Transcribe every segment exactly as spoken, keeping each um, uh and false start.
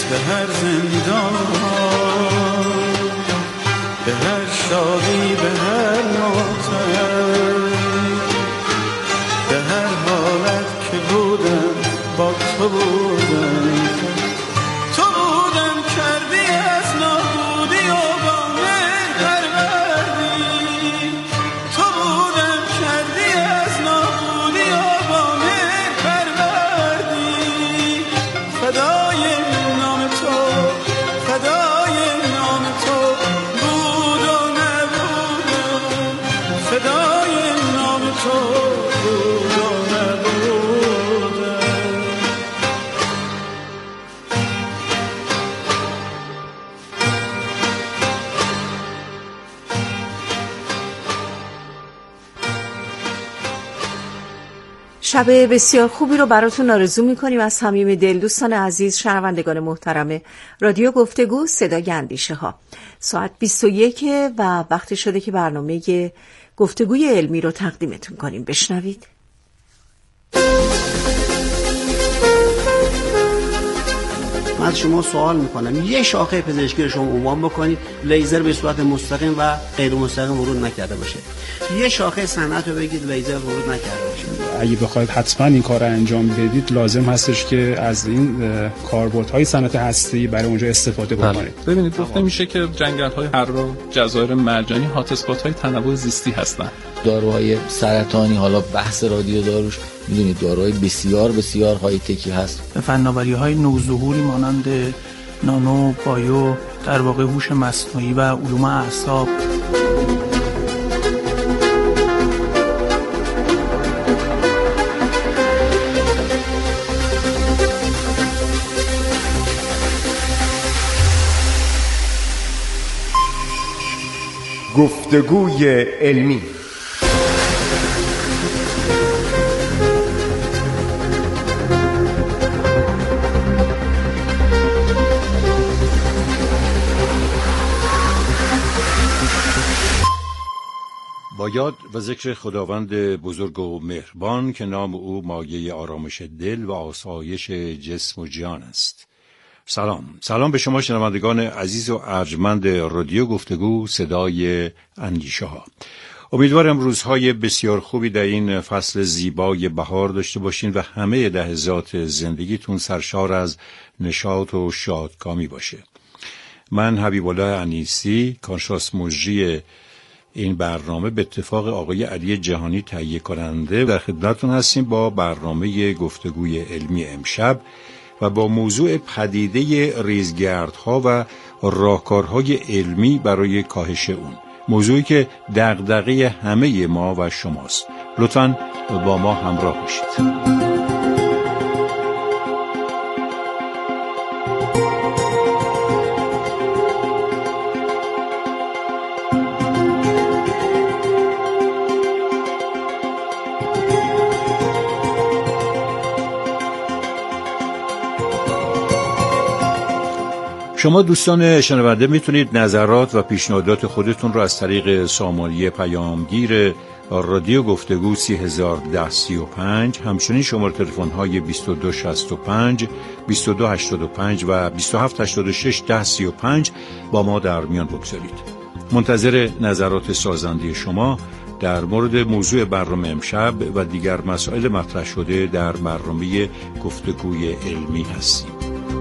به هر زندان، به هر شادی، به هر ماتم، به هر حالت که بودم با تو بودم، تو بودم کردی از نابودی و با من پروردی، تو بودم کردی از نابودی و با من پروردی، فدای نام تو، فدای نام تو بود و نبودم، فدای نام تو بود و نبودم. شب بسیار خوبی رو براتون آرزو می‌کنیم از صمیم دل. دوستان عزیز، شنوندگان محترم رادیو گفتگو صدای اندیشه ها، ساعت بیست و یک و وقتی شده که برنامه گفتگوی علمی رو تقدیمتون کنیم. بشنوید. من از شما سوال میکنم یه شاخه پزشکی رو شما عنوان بکنید لیزر به صورت مستقیم و غیر مستقیم ورود نکرده باشه، یه شاخه صنعت رو بگید لیزر ورود نکرده باشه. اگه بخواید حتما این کار رو انجام بدید لازم هستش که از این کاربردهای صنعت هسته‌ای برای اونجا استفاده بکنید. ببینید گفته میشه که جنگل‌های حرا، جزایر مرجانی هات اسپات‌های تنوع زیستی هستن. داروهای سرطانی، حالا بحث رادیو داروش میدونید داروهای بسیار بسیار های تکی هست. فناوری‌های نوظهوری مانند نانو، بایو، در واقع هوش مصنوعی و علوم اعصاب. گفتگوی علمی. با یاد و ذکر خداوند بزرگ و مهربان که نام او مایه آرامش دل و آسایش جسم و جان است. سلام سلام به شما شنوندگان عزیز و ارجمند رادیو گفتگو صدای اندیشه ها. امیدوارم روزهای بسیار خوبی در این فصل زیبای بهار داشته باشین و همه لحظات زندگیتون سرشار از نشاط و شادکامی باشه. من حبیب الله انیسی، کارشناس مجری این برنامه، به اتفاق آقای علی جهانی تهیه کننده در خدمتتون هستیم با برنامه گفتگوی علمی امشب و با موضوع پدیده ریزگردها و راهکارهای علمی برای کاهش اون، موضوعی که دغدغه همه ما و شماست. لطفاً با ما همراه باشید. شما دوستان شنونده میتونید نظرات و پیشنهادات خودتون رو از طریق سامانه پیامگیر رادیو گفتگو سه هزار و ده سی و پنج، همچنین شماره تلفن های بیست و دو شصت و پنج، بیست و دو هشتاد و پنج و بیست و هفت هشتاد و شش ده سی و پنج با ما در میان بگذارید. منتظر نظرات سازنده شما در مورد موضوع برنامه امشب و دیگر مسائل مطرح شده در برنامه گفتگوی علمی هستیم.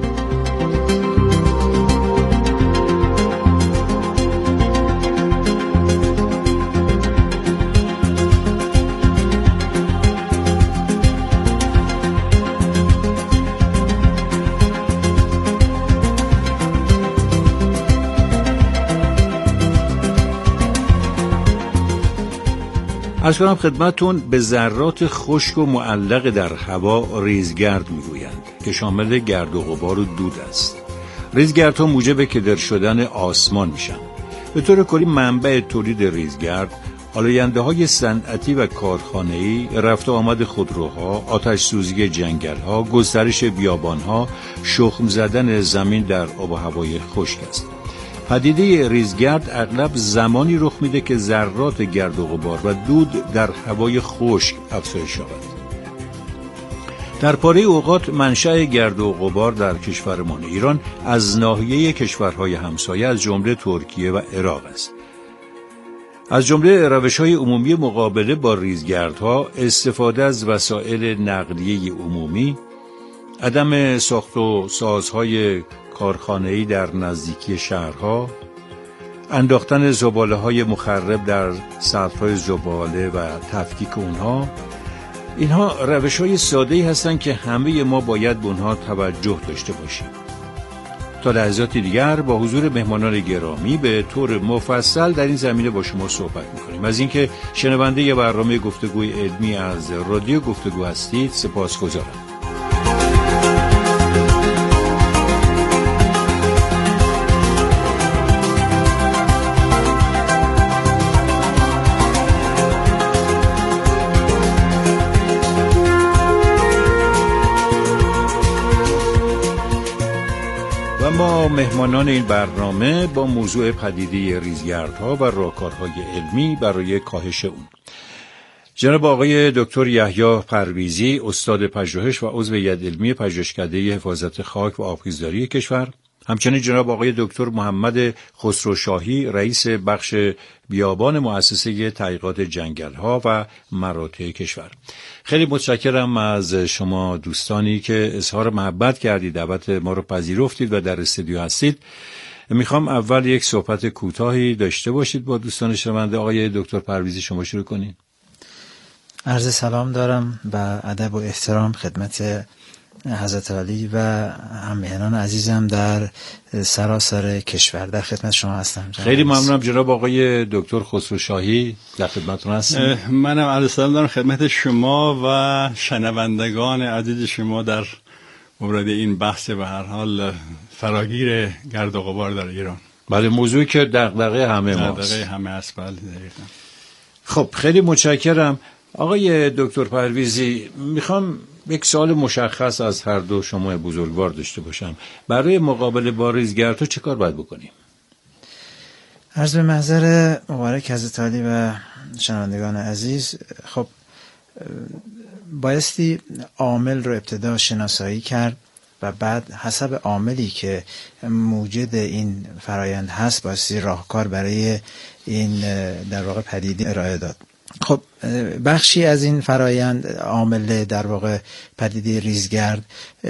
عرض کنم خدمتون به ذرات خشک و معلق در هوا ریزگرد میگویند که شامل گرد و غبار و دود است. ریزگردها موجب کدر شدن آسمان میشن. به طور کلی منبع تولید ریزگرد آلاینده های صنعتی و کارخانه‌ای، رفت و آمد خودروها، آتش سوزی جنگل‌ها، گسترش بیابان‌ها، شخم زدن زمین در آب و هوای خشک است. پدیده ریزگرد اغلب زمانی رخ میده که ذرات گرد و غبار و دود در هوای خشک افزایش یابد. در پاره اوقات منشأ گرد و غبار در کشورمان ایران از ناحیه کشورهای همسایه از جمله ترکیه و عراق است. از جمله روش‌های عمومی مقابله با ریزگردها استفاده از وسایل نقلیه عمومی، عدم ساخت و سازهای کارخانه‌ای در نزدیکی شهرها، انداختن زباله‌های مخرب در سطل‌های زباله و تفکیک اونها، اینها روش‌های ساده‌ای هستند که همه ما باید به اونها توجه داشته باشیم. تا لحظات دیگر با حضور مهمانان گرامی به طور مفصل در این زمینه با شما صحبت می‌کنیم. از اینکه شنونده برنامه گفتگوی علمی از رادیو گفتگو هستید سپاسگزارم. ما مهمانان این برنامه با موضوع پدیده ریزگردها و راهکارهای علمی برای کاهش اون. جناب آقای دکتر یحیی پرویزی، استاد پژوهش و عضو هیئت علمی پژوهشکده حفاظت خاک و آبخیزداری کشور، همچنین جناب آقای دکتر محمد خسروشاهی، رئیس بخش بیابان مؤسسه تحقیقات جنگل‌ها و مراتع کشور. خیلی متشکرم از شما دوستانی که اظهار محبت کردید، دعوت ما رو پذیرفتید و در استودیو هستید. میخوام اول یک صحبت کوتاهی داشته باشید با دوستان شنونده. آقای دکتر پرویزی شما شروع کنید. عرض سلام دارم و ادب و احترام خدمت حضرت علی و همراهان عزیزم در سراسر کشور. در خدمت شما هستم. خیلی ممنونم. جناب آقای دکتر خسروشاهی در خدمتتون هستم. منم عرض سلام دارم خدمت شما و شنوندگان عزیز شما در مورد این بحث به هر حال فراگیر گرد و غبار در ایران. بله، موضوعی که دغدغه همه ماست. دغدغه همه است. بله دقیقاً. خب خیلی متشکرم. آقای دکتر پرویزی، میخوام یک سوال مشخص از هر دو شما بزرگوار داشته باشم. برای مقابله با ریزگردها چه کار باید بکنیم؟ عرض به محضر مبارک حضرت علی و شنوندگان عزیز، خب بایستی عامل رو ابتدا شناسایی کرد و بعد حسب عاملی که موجد این فرایند هست بایستی راهکار برای این در واقع پدیده ارائه داد. خب بخشی از این فرایند عامل در واقع پدیده ریزگرد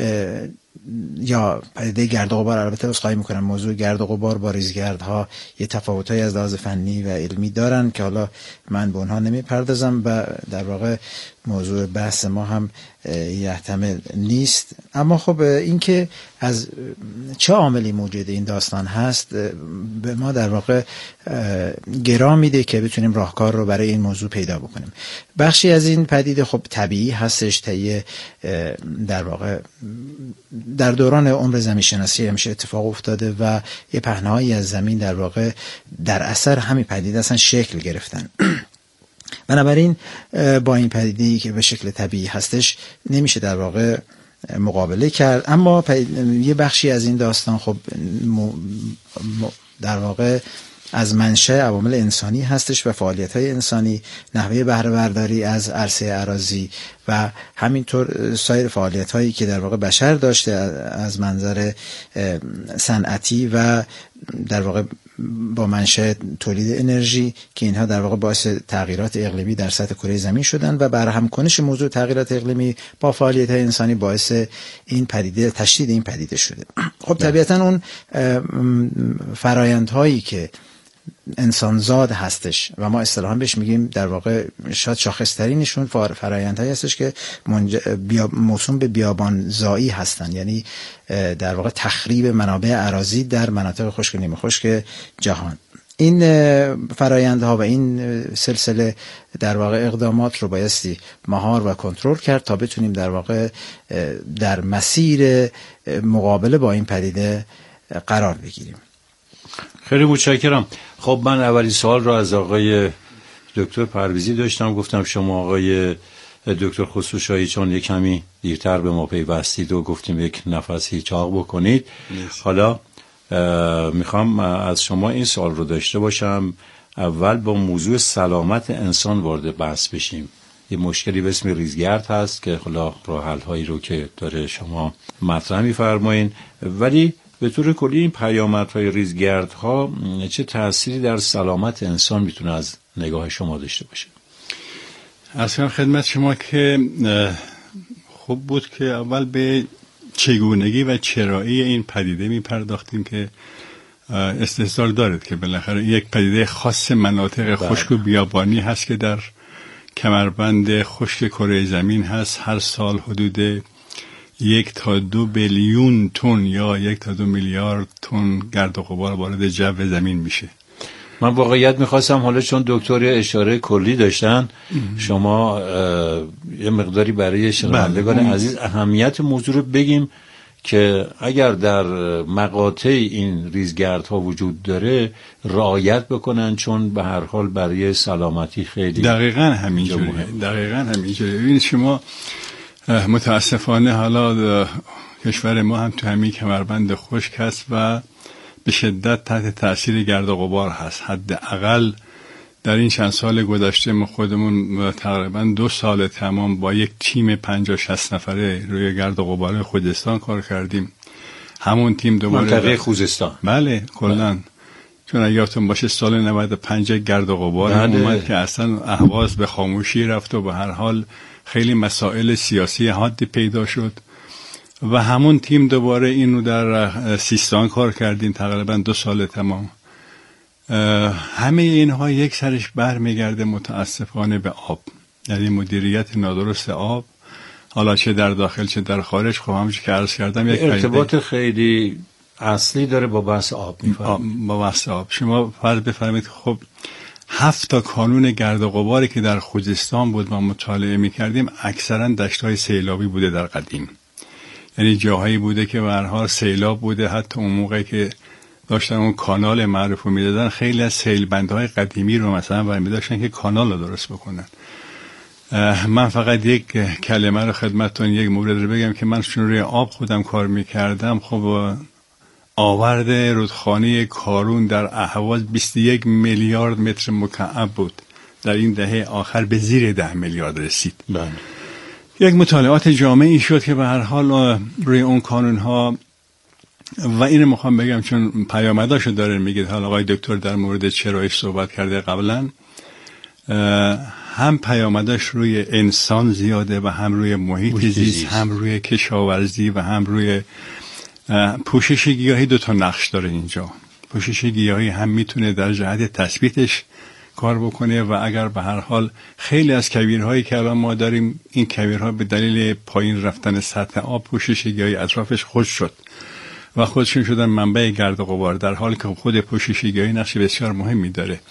یا پدیده گرد و غبار، البته عذرخواهی میکنم موضوع گرد و غبار با ریزگردها یه تفاوتایی از لحاظ فنی و علمی دارن که حالا من به اونها نمیپردازم و در واقع موضوع بحث ما هم یحتمل نیست. اما خب این که از چه عاملی موجود این داستان هست به ما در واقع گرا میده که بتونیم راهکار رو برای این موضوع پیدا بکنیم. بخشی از این پدیده خب طبیعی هستش، طی در واقع در دوران عمر زمین شناسی همیشه اتفاق افتاده و یه پهنه‌هایی از زمین در واقع در اثر همین پدیده اصلا شکل گرفتن. بنابراین با این پدیده‌ای که به شکل طبیعی هستش نمیشه در واقع مقابله کرد. اما یه بخشی از این داستان خب در واقع از منشأ عوامل انسانی هستش و فعالیت‌های انسانی، نحوه بهره برداری از عرصه اراضی و همینطور سایر فعالیت‌هایی که در واقع بشر داشته از منظر صنعتی و در واقع با منشأ تولید انرژی که اینها در واقع باعث تغییرات اقلیمی در سطح کره زمین شدن و برهمکنش موضوع تغییرات اقلیمی با فعالیت‌های انسانی باعث این پدیده تشدید این پدیده شده. خب طبیعتاً اون فرآیندهایی که انسانزاد هستش و ما اصطلاحاً بهش میگیم در واقع شاید شاخص‌ترینشون فرآیندهایی هستش که موسوم به بیابانزایی هستن، یعنی در واقع تخریب منابع اراضی در مناطق خشک و نیمه خشک جهان. این فرآیندها و این سلسله در واقع اقدامات رو بایستی مهار و کنترل کرد تا بتونیم در واقع در مسیر مقابله با این پدیده قرار بگیریم. خیلی متشکرم. خب من اولی سوال رو از آقای دکتر پرویزی داشتم، گفتم شما آقای دکتر خسروشاهی چون یک کمی دیرتر به ما پیوستید و گفتیم یک نفس هیچاق بکنید نیست. حالا میخوام از شما این سوال رو داشته باشم، اول با موضوع سلامت انسان وارد بحث بشیم. یه مشکلی به اسم ریزگرد هست که حالا راه حل هایی رو که داره شما مطرح می‌فرمایید، ولی به طور کلی این پیامدهای ریزگردها چه تأثیری در سلامت انسان میتونه از نگاه شما داشته باشه؟ اصلا خدمت شما که خوب بود که اول به چگونگی و چرایی این پدیده میپرداختیم که استحضار دارد که بالاخره یک پدیده خاص مناطق خشک و بیابانی هست که در کمربند خشک کره زمین هست. هر سال حدود یک تا دو بیلیون تن یا یک تا دو میلیارد تن گرد و غبار وارد جو زمین میشه. من واقعیت میخواستم حالا چون دکتر اشاره کلی داشتن شما یه مقداری برای شنوندگان عزیز اهمیت موضوع رو بگیم که اگر در مقاطع این ریزگردها وجود داره رعایت بکنن، چون به هر حال برای سلامتی خیلی دقیقاً همینجوریه. دقیقاً همینجوریه. ببینید شما متاسفانه حالا کشور ما هم تو همین کمربند خشک هست و به شدت تحت تأثیر گرد و غبار هست. حداقل در این چند سال گذشته ما خودمون تقریبا دو سال تمام با یک تیم پنجاه شصت نفره روی گرد و غبار خوزستان کار کردیم. همون تیم دوباره منطقه خوزستان. بله کلاً، چون اگه یادتون باشه سال نود و پنج گرد و غبار اومد که اصلا اهواز به خاموشی رفت و به هر حال خیلی مسائل سیاسی حادی پیدا شد و همون تیم دوباره اینو در سیستان کار کردیم تقریبا دو سال تمام. همه اینها یک سرش برمیگرده متاسفانه به آب، یعنی مدیریت نادرست آب، حالا چه در داخل چه در خارج. خب همونجوری که عرض کردم یک ارتباط خیلی اصلی داره با بحث آب. میفرمایید با بحث آب شما فرض بفرمایید خب هفت تا کانون گرد و غباری که در خوزستان بود ما مطالعه می‌کردیم اکثرا دشت‌های سیلابی بوده در قدیم، یعنی جاهایی بوده که به هر حال سیلاب بوده. حتی اون موقعی که داشتن اون کانال معروف رو میدادن خیلی از سیلبندهای قدیمی رو مثلا برمی داشتن که کانال رو درست بکنن. من فقط یک کلمه رو خدمتتون یک مورد رو بگم که من چون روی آب خودم کار میکردم، خب آورد رودخانه کارون در اهواز بیست و یک میلیارد متر مکعب بود، در این دهه آخر به زیر ده میلیارد رسید. بله. یک مطالعات جامعی شد که به هر حال روی اون کانون ها و اینو میخوام بگم چون پیامداشو داره میگید. حالا آقای دکتر در مورد چرایش صحبت کرده قبلا، هم پیامداش روی انسان زیاده و هم روی محیط زیست، هم روی کشاورزی و هم روی پوشش گیاهی. دو تا نقش داره اینجا. پوشش گیاهی هم میتونه در جهت تثبیتش کار بکنه و اگر به هر حال خیلی از کویرهایی که الان ما داریم، این کویرها به دلیل پایین رفتن سطح آب پوشش گیاهی اطرافش خشک شد و خودشون شدن منبع گرد و غبار، در حالی که خود پوشش گیاهی نقش بسیار مهمی داره.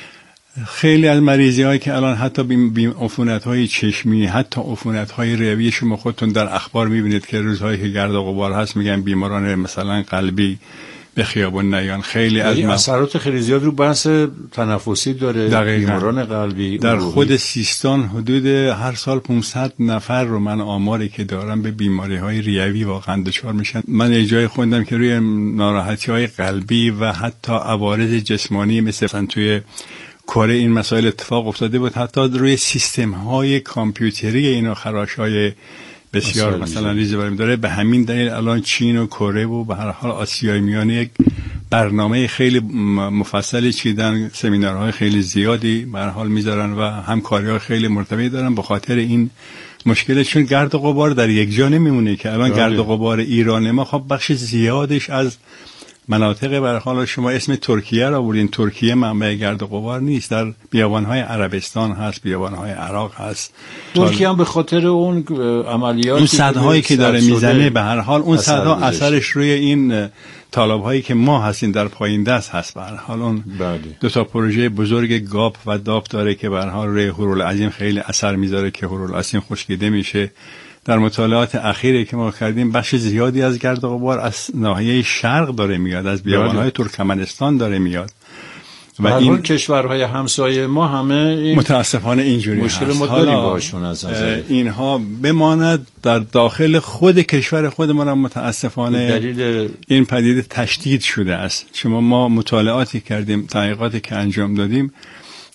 خیلی از مریضی هایی که الان حتی بیم عفونت های چشمی، حتی عفونت های ریوی، شما خودتون در اخبار میبینید که روزهایی که گرد و غبار هست میگن بیماران مثلا قلبی به خیابون نیان. خیلی از اثرات خیلی زیاد رو بحث تنفسی داره. دقیقاً. بیماران قلبی در خود سیستان حدود هر سال پانصد نفر رو من آماری که دارم به بیماری های ریوی واقعا دچار میشن. من یه جای خوندم که روی ناراحتی های قلبی و حتی عوارض جسمانی مثلا توی کره این مسائل اتفاق افتاده بود، حتی روی سیستم های کامپیوتری اینا خراش های بسیار مثلا ریزی برمی داره. به همین دلیل الان چین و کره و به هر حال آسیای میانه یک برنامه خیلی مفصلی چیدن، سمینارهای خیلی زیادی به هر حال میذارن و همکاری‌های خیلی مرتبطی دارن به خاطر این مشکل. چون گرد و غبار در یک جا نمیمونه که الان گرد و غبار ایران ما خب بخش زیادش از مناطق به هر حال شما اسم ترکیه را بردین، ترکیه منبع گرد و غبار نیست، در بیابان‌های عربستان هست، بیابان‌های عراق هست. ترکیه هم به خاطر اون عملیات اون سدهایی که داره میزنه به هر حال اون سدها اثرش روی این طالب‌هایی که ما هستیم در پایین دست هست. به هر حال اون دو تا پروژه بزرگ گاپ و داپ داره که به هر حال روی هورالعظیم خیلی اثر میذاره که هورالعظیم خشکیده میشه. در مطالعات اخیری که ما کردیم بخش زیادی از گرد و غبار از ناحیه شرق داره میاد، از بیابان‌های ترکمنستان داره میاد و این کشورهای همسایه ما همه این متاسفانه اینجوری مشکل ما داریم باشون. از اینها بماند در داخل خود کشور خودمان هم متاسفانه دلیل این پدیده تشدید شده است. شما ما مطالعاتی کردیم، تحقیقاتی که انجام دادیم،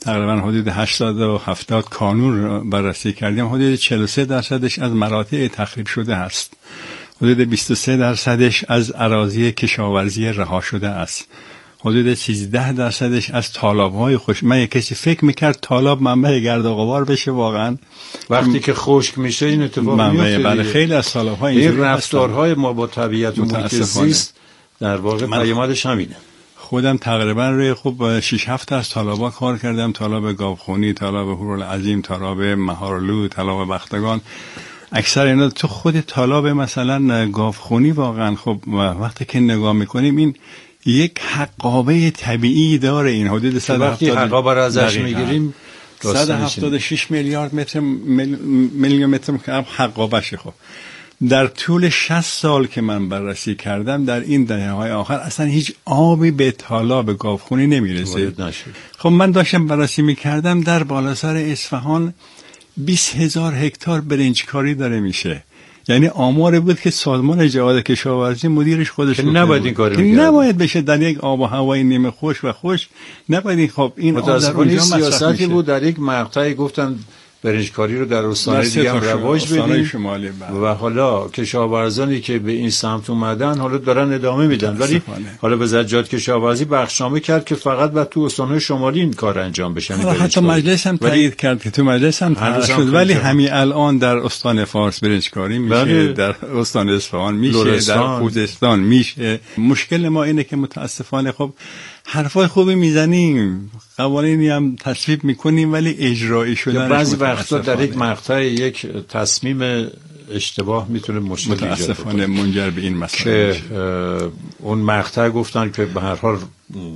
تقریبا حدود هشتاد و هفتاد کانون رو بررسی کردیم. حدود چهل و سه درصدش از مراتع تخریب شده است. حدود بیست و سه درصدش از اراضی کشاورزی رها شده است. حدود سیزده درصدش از تالاب‌های خوش. من یک کسی فکر میکرد تالاب منبع گرد و غبار بشه، واقعا وقتی که خشک میشه این اتفاق میفته. بله، خیلی از تالاب‌ها این رفتارهای ما با طبیعت و محیط زیست در واقع پیامدش همینه. خودم تقریبا روی خوب شش هفت از تالاب‌ها کار کردم، تالاب گاوخونی، تالاب هورالعظیم، تالاب مهارلو، تالاب بختگان. اکثر اینا تو خود تالاب مثلا گاوخونی واقعا خب وقتی که نگاه میکنیم این یک حقابه طبیعی داره. این حدود صد و هفتاد وقتی حقابه را ازش میگیریم صد و هفتاد و شش میلیارد متر میلیون متر مکعب حقابشه. خب در طول شصت سال که من بررسی کردم در این دهه‌های آخر اصلا هیچ آبی به تالاب گاوخونی نمیرسه. خب من داشتم بررسی میکردم در بالاسر اصفهان بیست هزار هکتار برنجکاری داره میشه. یعنی آمار بود که سازمان جهاد کشاورزی مدیرش خودش که نباید این کارو می‌کرد، نباید بشه در یک آب و هوای نیمه خشک و خشک نباید این خب این متأسفانه سیاستی بود. در یک مقطعی گفتن برنجکاری رو در استان‌های دیگه هم رواج بدیم و حالا کشاورزانی که به این سمت اومدن حالا دارن ادامه میدن، ولی حالا به زجاج کشاورزی بخشنامه کرد که فقط بعد تو استان‌های شمالی این کار انجام بشه. حتی مجلس هم تایید کرد که تو مجلس هم تایید شد، ولی همین الان در استان فارس برنجکاری میشه، بله. در استان اصفهان میشه، لورستان. در خوزستان میشه. مشکل ما اینه که متاسفانه خب حرفای خوبی میزنیم، قوانینی هم تصویب میکنیم، ولی اجرایی شدنش بعضی وقتا در یک مقطع یک تصمیم اشتباه میتونه مشکل ایجاد کنه، متاسفانه منجر به این مسئله که اون مقطع گفتن که به هر حال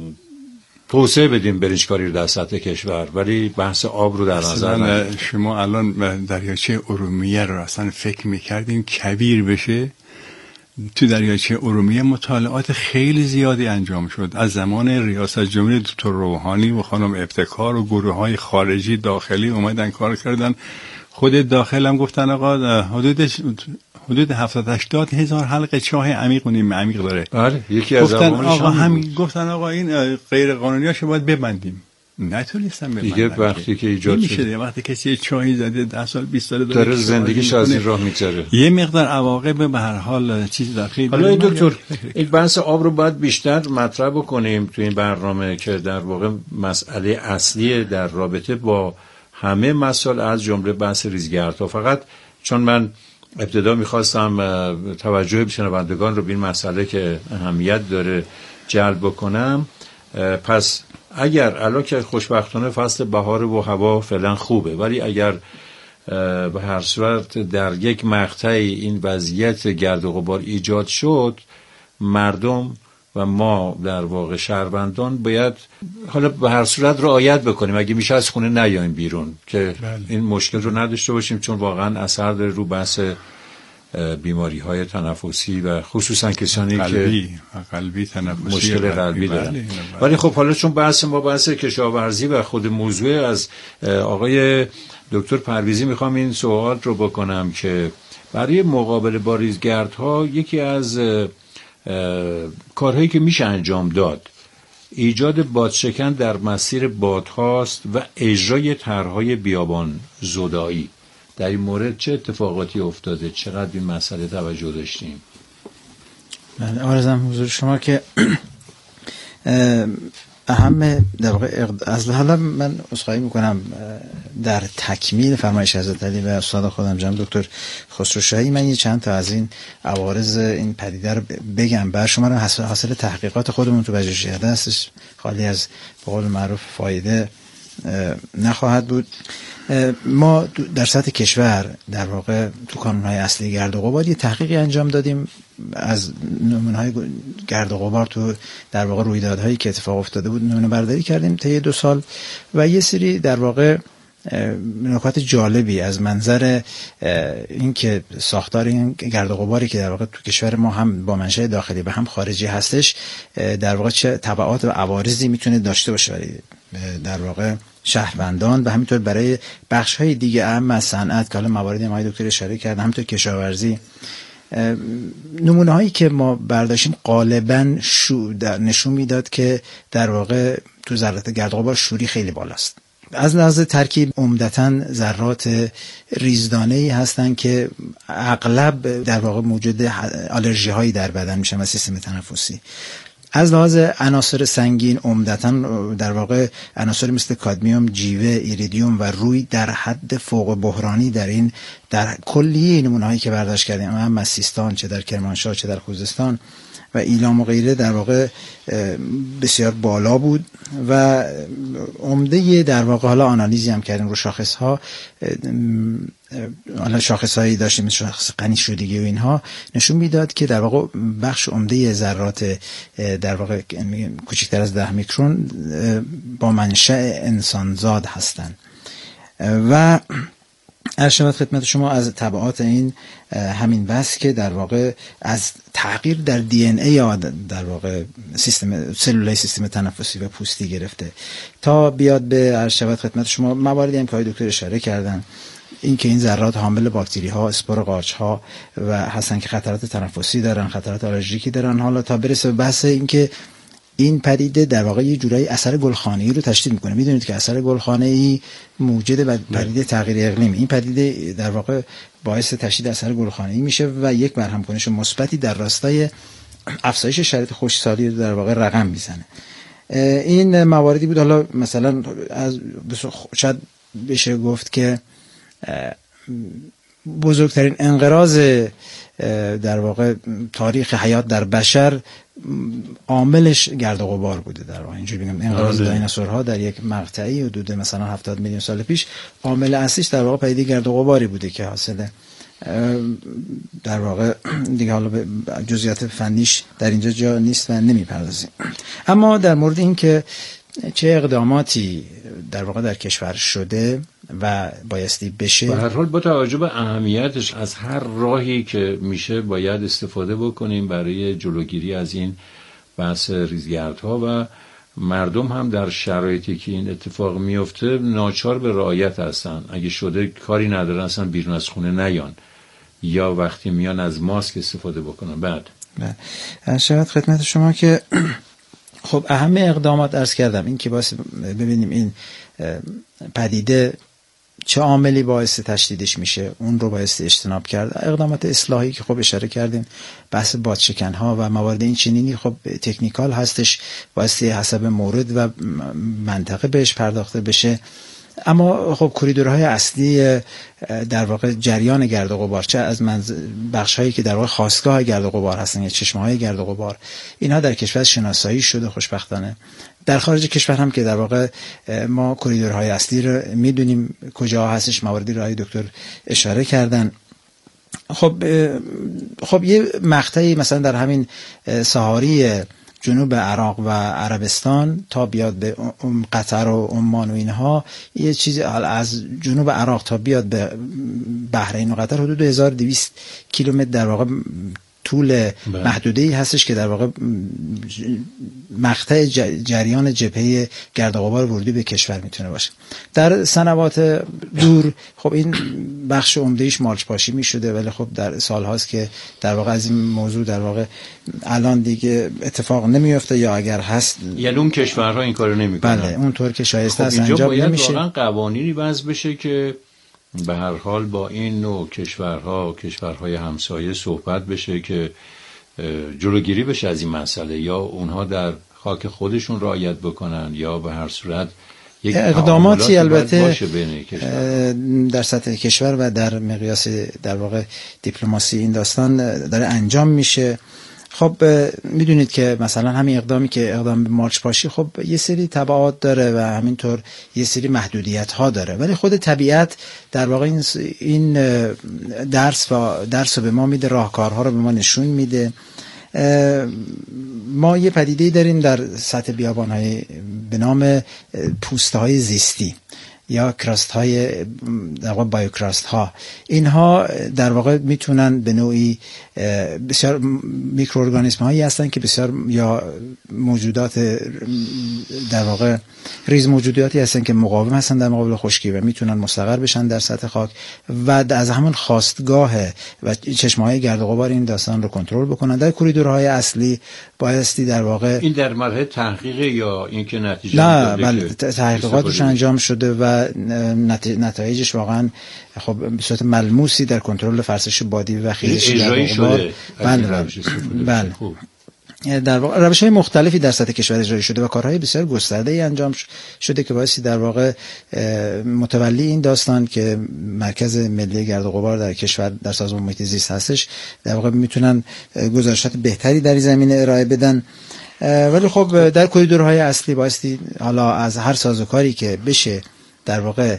توسعه بدیم برنجکاری رو در سطح کشور، ولی بحث آب رو در نظر نگیریم. شما الان دریاچه ارومیه رو اصلا فکر میکردیم کبیر بشه؟ تو دریاچه ارومیه مطالعات خیلی زیادی انجام شد از زمان ریاست جمهوری دکتر روحانی و خانم ابتکار و گروه‌های خارجی داخلی اومدن کار کردن. خود داخل هم گفتن آقا حدود حدود هفتاد هشتاد هزار حلقه چاه عمیق و نیم عمیق داره. بله یکی از عواملش همین. گفتن آقا این غیر قانونیاشو باید ببندیم. نتونستم ببندم دیگه. وقتی که ایجاد شده، وقتی کسی چاهی زده ده سال بیست سال داره زندگیش از این راه میگذره، یه مقدار عواقب به هر حال چیز داخلی. حالا دکتر این بحث آب رو باید بیشتر مطرح بکنیم تو این برنامه که در واقع مسئله اصلی در رابطه با همه مسائل از جمله بحث ریزگردها. فقط چون من ابتدا میخواستم توجه شنوندگان رو به این مسئله که اهمیت داره جلب بکنم، پس اگر الان که خوشبختانه فصل بهار و هوا فعلا خوبه، ولی اگر به هر صورت در یک مقطعی این وضعیت گرد و غبار ایجاد شد، مردم و ما در واقع شهروندان باید حالا به هر صورت رعایت بکنیم، اگه میشه از خونه نیایم بیرون که بله. این مشکل رو نداشته باشیم، چون واقعا اثر داره رو بحث بیماری های تنفسی و خصوصا کسانی قلبی که قلبی تنفسی مشکل قلبی دارن. ولی خب حالا چون بحث ما بحث کشاورزی و خود موضوع، از آقای دکتر پرویزی میخوام این سوال رو بکنم که برای مقابله با ریزگردها یکی از کارهایی که میشه انجام داد ایجاد بادشکن در مسیر بادهاست و اجرای طرح‌های بیابان زدایی. در این مورد چه اتفاقاتی افتاده؟ چقدر این مسئله توجه داشتیم؟ بله، عرضم حضور شما که اهم در واقع از حالا من عذرخواهی میکنم در تکمیل فرمایش حضرت علی و استاد خودم جناب دکتر خسروشاهی من یه چند تا از این عوارض این پدیده رو بگم. بر شما رو حاصل تحقیقات خودمون تو پژوهشیاده هستش، خالی از به قول معروف فایده نخواهد بود. ما در سطح کشور در واقع تو کانون‌های اصلی گرد و غبار یه تحقیقی انجام دادیم از نمونه‌های گرد و غبار تو در واقع رویدادهایی که اتفاق افتاده بود نمونه برداری کردیم طی دو سال و یه سری در واقع نکات جالبی از منظر این که ساختار این گرد و غباری که در واقع تو کشور ما هم با منشأ داخلی و هم خارجی هستش در واقع چه تبعات و عوارضی میتونه داشته باشه برای در واقع شهروندان و همینطور برای بخش‌های دیگه اهم از صنعت که حالا مواردی ما دکتر اشاره کردن، همینطور کشاورزی. نمونه هایی که ما برداشتیم غالباً شو نشون میداد که در واقع تو ذرات گرد و غبار شوری خیلی بالاست از لحاظ ترکیب عمدتاً ذرات ریزدانه‌ای هستند که اغلب در واقع موجود آلرژی هایی در بدن میشن و سیستم تنفسی. از لحاظ عناصر سنگین عمدتاً در واقع عناصر مثل کادمیوم، جیوه، ایریدیوم و روی در حد فوق بحرانی در این در کلیه نمونه‌هایی که برداشت کردیم، هم از سیستان چه در کرمانشاه چه در خوزستان و ایلام و غیره در واقع بسیار بالا بود و عمده در واقع حالا آنالیزی هم کردیم رو شاخص ها، حالا شاخص هایی داشتیم مثل شاخص غنی شدگی و اینها نشون میداد که در واقع بخش عمده ذرات در واقع کوچکتر از ده میکرون با منشأ انسانزاد هستند و عرض شود خدمت شما از تبعات این همین بس که در واقع از تغییر در دی ان ای یا در واقع سیستم سلولای سیستم تنفسی و پوستی گرفته تا بیاد به عرض شود خدمت شما مواردی هم که آقای دکتر اشاره کردن، این که این ذرات حامل باکتری ها، اسپور قارچ ها و هستن که خطرات تنفسی دارن، خطرات آلرژیکی دارن، حالا تا برسه به بحث این که این پدیده در واقع یه جورایی اثر گلخانه‌ای رو تشدید میکنه. میدونید که اثر گلخانه‌ای موجود پدیده تغییر اقلیم، این پدیده در واقع باعث تشدید اثر گلخانه‌ای میشه و یک برهم کنش مثبتی در راستای افزایش شرایط خشکسالی رو در واقع رقم میزنه. این مواردی بود، حالا مثلا از شاید بشه گفت که بزرگترین انقراض در واقع تاریخ حیات در بشر عاملش گرد و غبار بوده. در واقع اینجوری بگم انقراض دایناسورها در یک مقطعی حدود مثلا هفتاد میلیون سال پیش عامل اصلیش در واقع پدیده گرد و غباری بوده که حاصل در واقع دیگه حالا به جزئیات فنیش در اینجا جا نیست و نمیپردازیم. اما در مورد این که چه اقداماتی در واقع در کشور شده و بایستی بشه، به هر حال با توجه به اهمیتش از هر راهی که میشه باید استفاده بکنیم برای جلوگیری از این بحث ریزگردها و مردم هم در شرایطی که این اتفاق میفته ناچار به رعایت هستن. اگه شده کاری ندارن اصلا بیرون از خونه نیان یا وقتی میان از ماسک استفاده بکنن. بعد بله شاید خدمت شما که خب اهم اقدامات عرض کردم این که باعث ببینیم این پدیده چه عاملی باعث تشدیدش میشه، اون رو باعث اجتناب کرد. اقدامات اصلاحی که خب اشاره کردیم، بحث بادشکن ها و موارد این چنینی خب تکنیکال هستش، باعث حسب مورد و منطقه بهش پرداخته بشه. اما خب کوریدورهای اصلی در واقع جریان گرد و غبار، چه از بخش هایی که در واقع خاستگاه گرد و غبار هستن یا چشمه های گرد و غبار، اینها در کشور شناسایی شده خوشبختانه. در خارج کشور هم که در واقع ما کوریدورهای اصلی رو میدونیم کجا هستش، مواردی رو دکتر اشاره کردن. خب خب یه مقطعی مثلا در همین ساحاری جنوب عراق و عربستان تا بیاد به قطر و عمان و اینها، یه چیز از جنوب عراق تا بیاد به بحرین و قطر حدود هزار و دویست کیلومتر در واقع طول محدوده‌ای هستش که در واقع مقطع جریان جبهه گرد و غبار ورودی به کشور میتونه باشه. در سنوات دور خب این بخش عمده‌ایش مالچ پاشی میشده، ولی خب در سال هاست که در واقع از این موضوع در واقع الان دیگه اتفاق نمیفته، یا اگر هست یعنی اون کشورها این کارو نمیکنن. بله اونطور که شایسته است خب انجام نمیشه. اینجا باید واقعا قوانینی وضع بشه که به هر حال با این نوع کشورها کشورهای همسایه صحبت بشه که جلوگیری بشه از این مسئله، یا اونها در خاک خودشون رعایت بکنن یا به هر صورت یک اقداماتی البته در سطح کشور و در مقیاس در واقع دیپلماسی این داستان داره انجام میشه. خب میدونید که مثلا همین اقدامی که اقدام به مالچ پاشی خب یه سری تبعات داره و همینطور یه سری محدودیت ها داره، ولی خود طبیعت در واقع این این درس و درس رو به ما میده، راهکارها رو به ما نشون میده. ما یه پدیده داریم در سطح بیابان‌های به نام پوسته‌های زیستی. یا کراست های در واقع بایوکراست ها، اینها در واقع میتونن به نوعی بسیار میکروارگانیسم هایی هستن که بسیار یا موجودات در واقع ریز موجوداتی هستن که مقاوم هستن در مقابل خشکی و میتونن مستقر بشن در سطح خاک و از همون خاستگاه و چشمه‌های گرد و غبار این داستان رو کنترل بکنن. در کوریدورهای اصلی بایستی در واقع این در مرحله تحقیق یا اینکه نتیجه نه بله تحقیقاتش انجام شده و نتایجش واقعا خب به صورت ملموسی در کنترل فرسش بادی و خیزش اجرایی شده. بله بله در واقع روش‌های مختلفی در سطح کشور اجرایی شده و کارهای بسیار گسترده‌ای انجام شده که باعث در واقع متولی این داستان که مرکز ملی گرد و غبار در کشور در سازمان محیط زیست هستش در واقع میتونن گزارشات بهتری در این زمینه ارائه بدن. ولی خب در کوریدورهای اصلی بایستی حالا از هر سازوکاری که بشه در واقع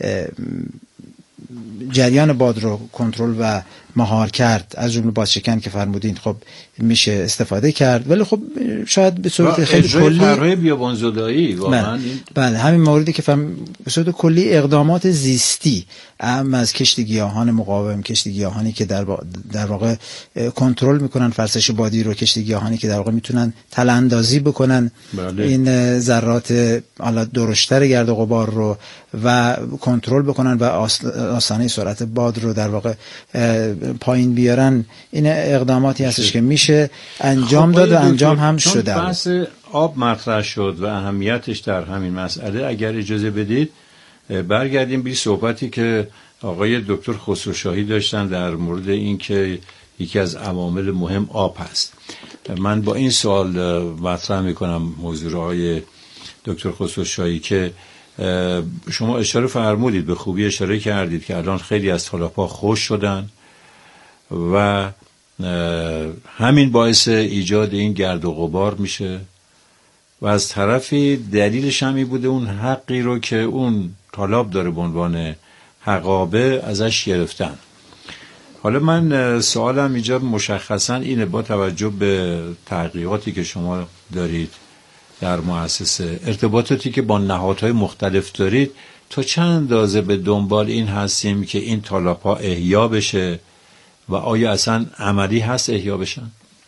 جریان باد رو کنترل و مهار کرد، از جمله بادشکن که فرمودین خب میشه استفاده کرد، ولی خب شاید به صورت خیلی کلی طرح بیابانزدایی واقعا بله. بله همین موردی که فهم به صورت کلی اقدامات زیستی اهم از کشت گیاهان مقاوم، کشت گیاهانی که در واقع, در واقع کنترل میکنن فرسش بادی رو، کشت گیاهانی که در واقع میتونن تلاندازی بکنن بله. این ذرات حالا درشتر گرد و غبار رو و کنترل بکنن و آستانه سرعت باد رو در واقع پایین بیارن. این اقداماتی هستش که میشه انجام خب داد و انجام هم شده. بحث آب مطرح شد و اهمیتش در همین مسئله، اگر اجازه بدید برگردیم به صحبتی که آقای دکتر خسروشاهی داشتن در مورد این که یکی از عوامل مهم آب هست. من با این سوال مطرح میکنم موضوع آقای دکتر خسروشاهی که شما اشاره فرمودید، به خوبی اشاره کردید که الان خیلی از تالاب‌ها خشک شدن و همین باعث ایجاد این گرد و غبار میشه و از طرفی دلیلش همی بوده اون حقی رو که اون طالاب داره به عنوان حقابه ازش گرفتن. حالا من سوالم اینجا مشخصا اینه، با توجه به تحقیقاتی که شما دارید در مؤسسه، ارتباطاتی که با نهادهای مختلف دارید، تا چند اندازه به دنبال این هستیم که این طالاب‌ها احیا بشه و آیا اصلا عملی هست احیا بشن؟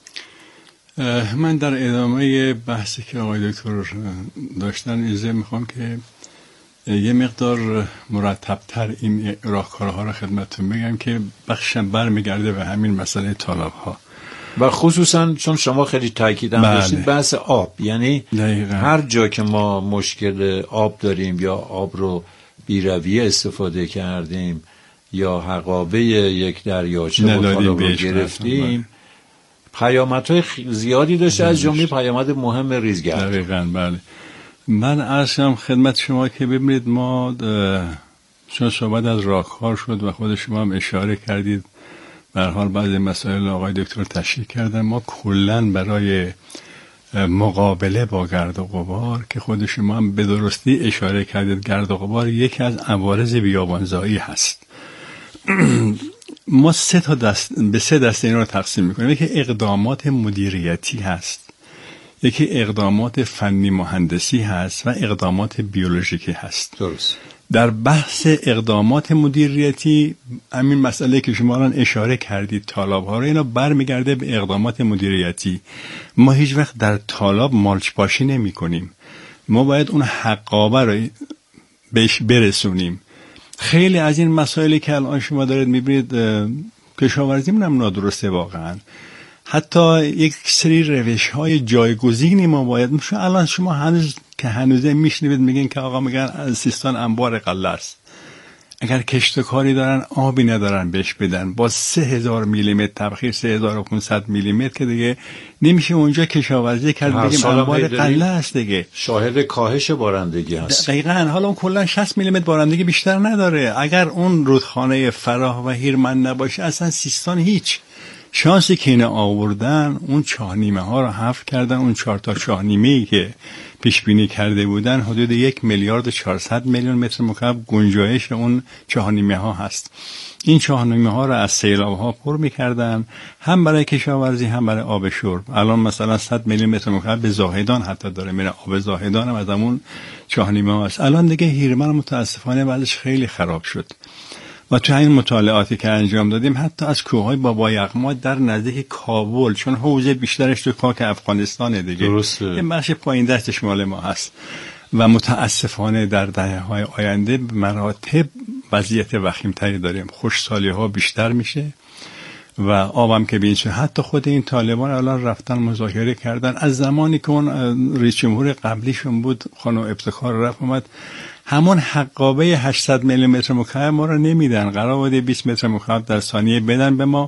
من در ادامه بحثی که آقای دکتر داشتن ایزه میخوام که یه مقدار مرتبتر این راهکارها رو خدمتتون بگم که بخشم برمیگرده به همین مسئله طالاب‌ها و خصوصا چون شما خیلی تاکید هم داشتید بحث آب، یعنی دقیقا. هر جا که ما مشکل آب داریم یا آب رو بی‌رویه استفاده کردیم یا حقابه یک دریاچه رو گرفتیم، پیامدهای زیادی داشته، از جمله پیامد مهم ریزگرد. دقیقاً بله. من عرضم خدمت شما که ببینید ما چون صحبت از راهکار شد و خود شما هم اشاره کردید به هر حال بعضی مسائل آقای دکتر تشریح کردن، ما کلاً برای مقابله با گرد و غبار که خود شما هم به درستی اشاره کردید، گرد و غبار یکی از عوارض بیابانزایی هست. ما سه تا دست به سه دسته این رو تقسیم میکنیم. یکی اقدامات مدیریتی هست، یکی اقدامات فنی مهندسی هست و اقدامات بیولوژیکی هست. درست. در بحث اقدامات مدیریتی همین مسئله که شما الان اشاره کردید طالاب ها رو، اینا برمیگرده به اقدامات مدیریتی. ما هیچ وقت در طالاب مالچ پاشی نمی کنیم، ما باید اون حقابه رو بهش برسونیم. خیلی از این مسائلی که الان شما دارید میبینید کشاورزی منم نادرسته واقعا. حتی یک سری روش های جایگزینی ما باید میشه. الان شما هنوز که هنوزه میشنوید میگن که آقا میگن از سیستان انبار قله است، اگر کشتکاری دارن آبی ندارن بهش بدن، با سه هزار میلیمتر تبخیر سه هزار و پانصد میلیمتر که دیگه نمیشه اونجا کشاورزی کرد، بگیم انبار قله است دیگه. شاهد کاهش بارندگی هست. دقیقاً. حالا اون کلا شصت میلیمتر بارندگی بیشتر نداره. اگر اون رودخانه فراه و هیرمند نباشه اصلا سیستان هیچ. شانسی که اینا آوردن اون چاه نیمه ها رو حفر کردن. اون چهار تا چاه نیمه ای که پیش بینی کرده بودن حدود یک میلیارد و چهارصد میلیون متر مکعب گنجایش اون چاه نیمه ها هست. این چاه نیمه ها رو از سیلاب ها پر می‌کردن، هم برای کشاورزی هم برای آب شرب. الان مثلا صد میلیون متر مکعب به زاهدان حتی داره میره. آب زاهدان هم از همون چاه نیمه هست. الان دیگه هیرمن متاسفانه وضعش خیلی خراب شد و تو این مطالعاتی که انجام دادیم حتی از کوههای بابا یغما در نزدیک کابل، چون حوزه بیشترش تو خاک افغانستانه دیگه، درسته، این بخش پایین دستش مال ما هست و متاسفانه در دهه‌های آینده به مراتب وضعیت وخیم‌تری داریم. خشکسالی‌ها بیشتر میشه و آبم که بینشه. حتی خود این طالبان الان رفتن مذاکره کردن. از زمانی که اون رئیس جمهور قبلیشون بود خانم ابتکار رفت اومد، همون حقابه هشتصد میلی متر مکعب ما رو نمیدن، قرار بوده بیست متر مکعب در ثانیه بدن به ما.